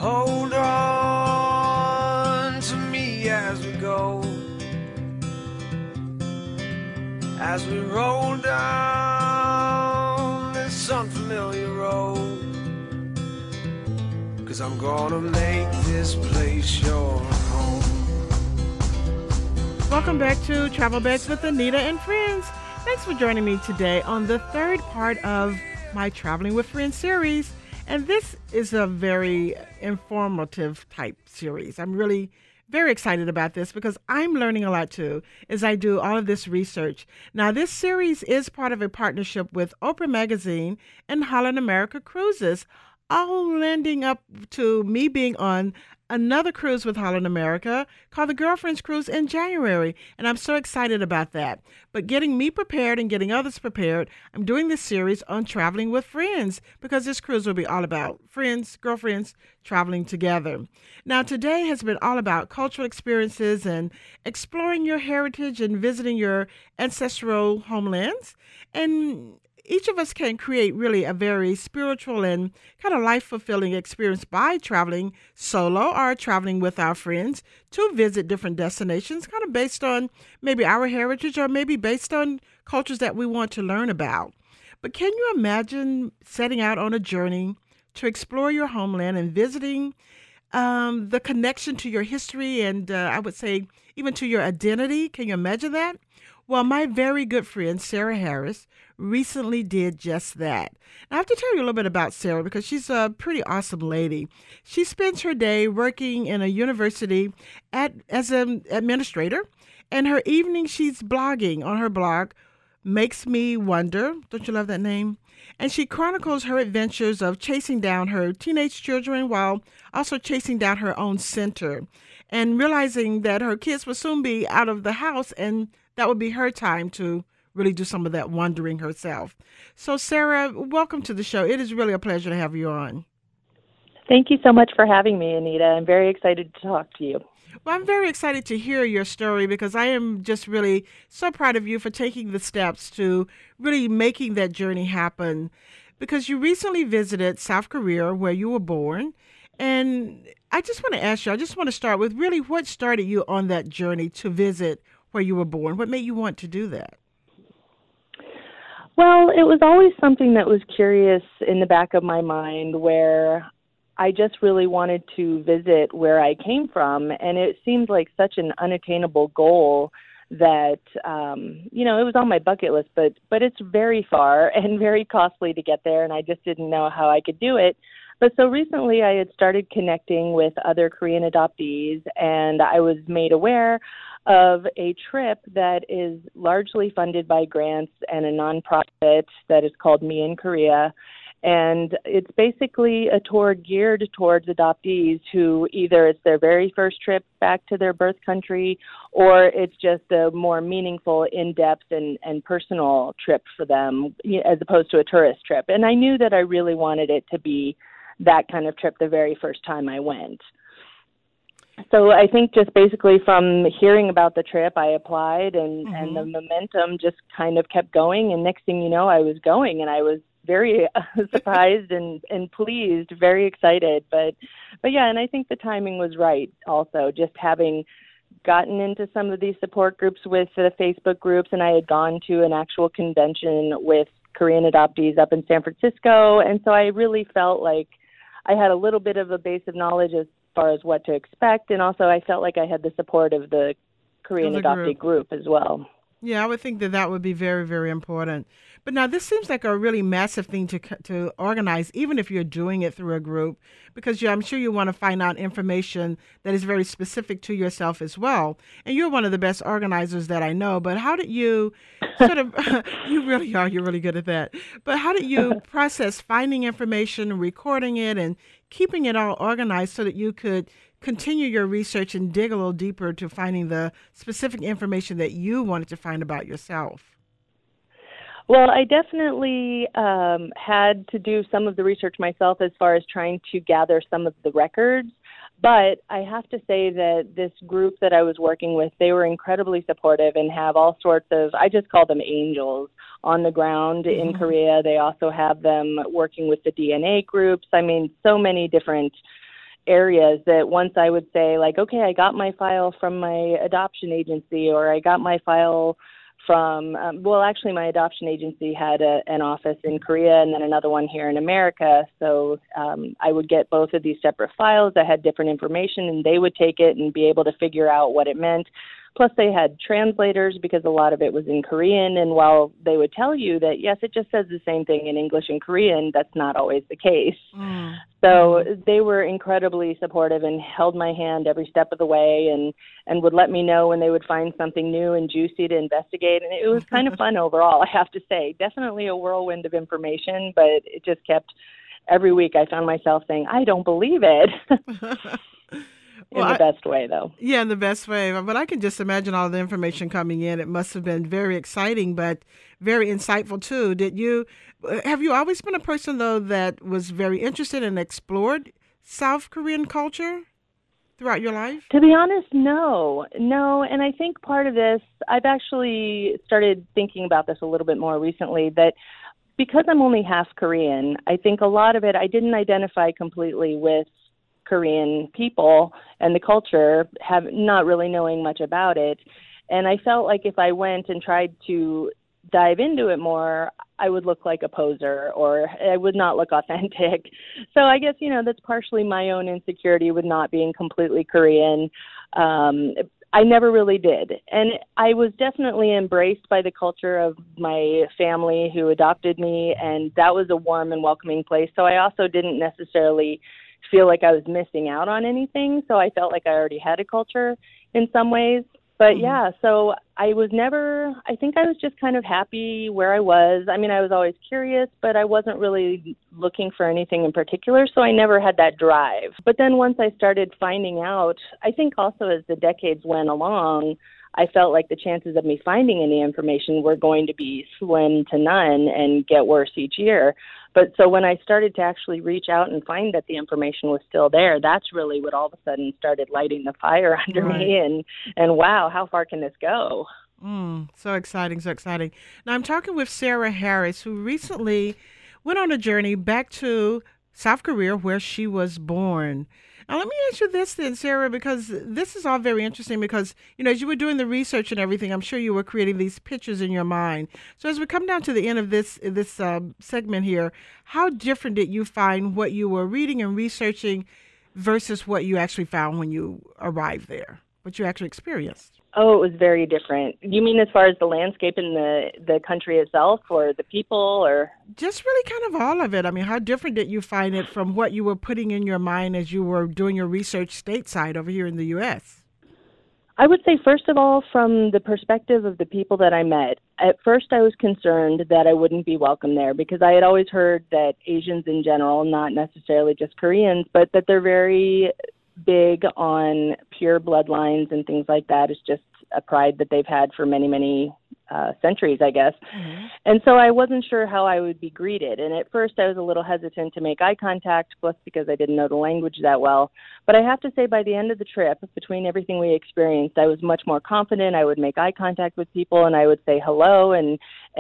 Hold on to me as we go, as we roll down this unfamiliar road, 'cause I'm gonna make this place your home. Welcome back to Travel Bags with Anita and Friends. Thanks for joining me today on the third part of my Traveling with Friends series. And this is a very informative type series. I'm really very excited about this because I'm learning a lot too as I do all of this research. Now, this series is part of a partnership with Oprah Magazine and Holland America Cruises, all landing up to me being on another cruise with Holland America called the Girlfriends Cruise in January, and I'm so excited about that. But getting me prepared and getting others prepared, I'm doing this series on traveling with friends because this cruise will be all about friends, girlfriends, traveling together. Now, today has been all about cultural experiences and exploring your heritage and visiting your ancestral homelands. And each of us can create really a very spiritual and kind of life-fulfilling experience by traveling solo or traveling with our friends to visit different destinations, kind of based on maybe our heritage or maybe based on cultures that we want to learn about. But can you imagine setting out on a journey to explore your homeland and visiting the connection to your history and I would say even to your identity? Can you imagine that? Well, my very good friend, Sarah Harris, recently did just that. I have to tell you a little bit about Sarah because she's a pretty awesome lady. She spends her day working in a university as an administrator, and her evening she's blogging on her blog, Makes Me Wonder. Don't you love that name? And she chronicles her adventures of chasing down her teenage children while also chasing down her own center and realizing that her kids will soon be out of the house and that would be her time to really do some of that wondering herself. So, Sarah, welcome to the show. It is really a pleasure to have you on. Thank you so much for having me, Anita. I'm very excited to talk to you. Well, I'm very excited to hear your story because I am just really so proud of you for taking the steps to really making that journey happen. Because you recently visited South Korea, where you were born. And I just want to ask you, I just want to start with really what started you on that journey to visit where you were born? What made you want to do that? Well, it was always something that was curious in the back of my mind where I just really wanted to visit where I came from. And it seemed like such an unattainable goal that, it was on my bucket list, but it's very far and very costly to get there. And I just didn't know how I could do it. But so recently I had started connecting with other Korean adoptees, and I was made aware of a trip that is largely funded by grants and a nonprofit that is called Me in Korea. And it's basically a tour geared towards adoptees who either it's their very first trip back to their birth country or it's just a more meaningful, in-depth and personal trip for them as opposed to a tourist trip. And I knew that I really wanted it to be that kind of trip the very first time I went. So I think just basically from hearing about the trip, I applied and the momentum just kind of kept going. And next thing you know, I was going and I was very surprised and pleased, very excited. But yeah, and I think the timing was right also, just having gotten into some of these support groups with the Facebook groups, and I had gone to an actual convention with Korean adoptees up in San Francisco. And so I really felt like I had a little bit of a base of knowledge as far as what to expect, and also I felt like I had the support of the Korean adoptee group as well. Yeah, I would think that would be very, very important. But now this seems like a really massive thing to organize, even if you're doing it through a group, because I'm sure you want to find out information that is very specific to yourself as well. And you're one of the best organizers that I know. But how did you sort of, you really are, you're really good at that. But how did you process finding information, recording it, and keeping it all organized so that you could continue your research and dig a little deeper to finding the specific information that you wanted to find about yourself? Well, I definitely had to do some of the research myself as far as trying to gather some of the records. But I have to say that this group that I was working with, they were incredibly supportive and have all sorts of, I just call them angels, on the ground in Korea. They also have them working with the DNA groups. I mean, so many different areas that once I would say, like, okay, I got my file from my adoption agency, or I got my file from, actually my adoption agency had an office in Korea and then another one here in America. So I would get both of these separate files that had different information, and they would take it and be able to figure out what it meant. Plus, they had translators because a lot of it was in Korean. And while they would tell you that, yes, it just says the same thing in English and Korean, that's not always the case. So they were incredibly supportive and held my hand every step of the way, and would let me know when they would find something new and juicy to investigate. And it was kind of fun overall, I have to say. Definitely a whirlwind of information, but it just kept, every week I found myself saying, I don't believe it. In the best way, though. Yeah, in the best way. But I can just imagine all the information coming in. It must have been very exciting, but very insightful, too. Have you always been a person, though, that was very interested and explored South Korean culture throughout your life? To be honest, no. And I think part of this, I've actually started thinking about this a little bit more recently, that because I'm only half Korean, I think a lot of it, I didn't identify completely with Korean people and the culture, have not really knowing much about it. And I felt like if I went and tried to dive into it more, I would look like a poser, or I would not look authentic. So I guess, that's partially my own insecurity with not being completely Korean. I never really did. And I was definitely embraced by the culture of my family who adopted me, and that was a warm and welcoming place. So I also didn't necessarily feel like I was missing out on anything. So I felt like I already had a culture in some ways. But yeah, so I think I was just kind of happy where I was. I mean, I was always curious, but I wasn't really looking for anything in particular. So I never had that drive. But then once I started finding out, I think also as the decades went along, I felt like the chances of me finding any information were going to be slim to none and get worse each year. But so when I started to actually reach out and find that the information was still there, that's really what all of a sudden started lighting the fire under me. And wow, how far can this go? So exciting, so exciting. Now I'm talking with Sarah Harris, who recently went on a journey back to South Korea, where she was born. Now, let me ask you this then, Sarah, because this is all very interesting because, as you were doing the research and everything, I'm sure you were creating these pictures in your mind. So as we come down to the end of this segment here, how different did you find what you were reading and researching versus what you actually found when you arrived there, what you actually experienced? Oh, it was very different. You mean as far as the landscape in the country itself, or the people, or? Just really kind of all of it. I mean, how different did you find it from what you were putting in your mind as you were doing your research stateside over here in the U.S.? I would say, first of all, from the perspective of the people that I met, at first I was concerned that I wouldn't be welcome there because I had always heard that Asians in general, not necessarily just Koreans, but that they're very big on pure bloodlines and things like that. It's just a pride that they've had for many, many centuries, I guess. And so I wasn't sure how I would be greeted. And at first I was a little hesitant to make eye contact, plus because I didn't know the language that well. But I have to say, by the end of the trip, between everything we experienced, I was much more confident. I would make eye contact with people and I would say hello, and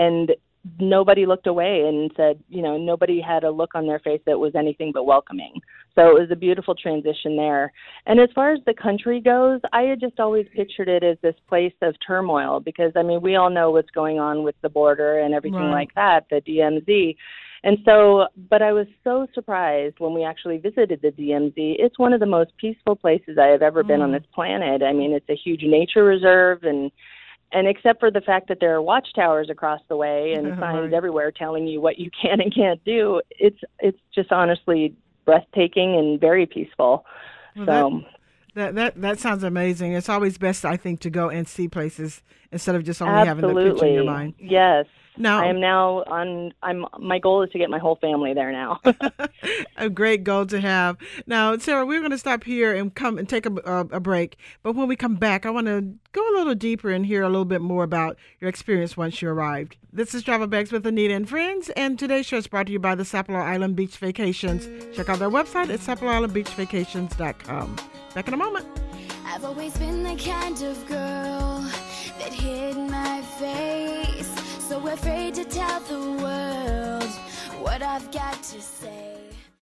nobody looked away and said, nobody had a look on their face that was anything but welcoming. So it was a beautiful transition there. And as far as the country goes, I had just always pictured it as this place of turmoil because, we all know what's going on with the border and everything like that, the DMZ. And so, but I was so surprised when we actually visited the DMZ. It's one of the most peaceful places I have ever been on this planet. It's a huge nature reserve, and except for the fact that there are watchtowers across the way and signs everywhere telling you what you can and can't do, it's just honestly breathtaking and very peaceful. Well, that sounds amazing. It's always best, I think, to go and see places instead of just only having the picture in your mind. Yes. Now, I am now my goal is to get my whole family there now. A great goal to have. Now, Sarah, we're going to stop here and come and take a break. But when we come back, I want to go a little deeper and hear a little bit more about your experience once you arrived. This is Travel Bags with Anita and Friends, and today's show is brought to you by the Sapelo Island Beach Vacations. Check out their website at SapeloIslandBeachVacations.com. Back in a moment. I've always been the kind of girl that hid my face, so afraid to tell the world what I've got to say.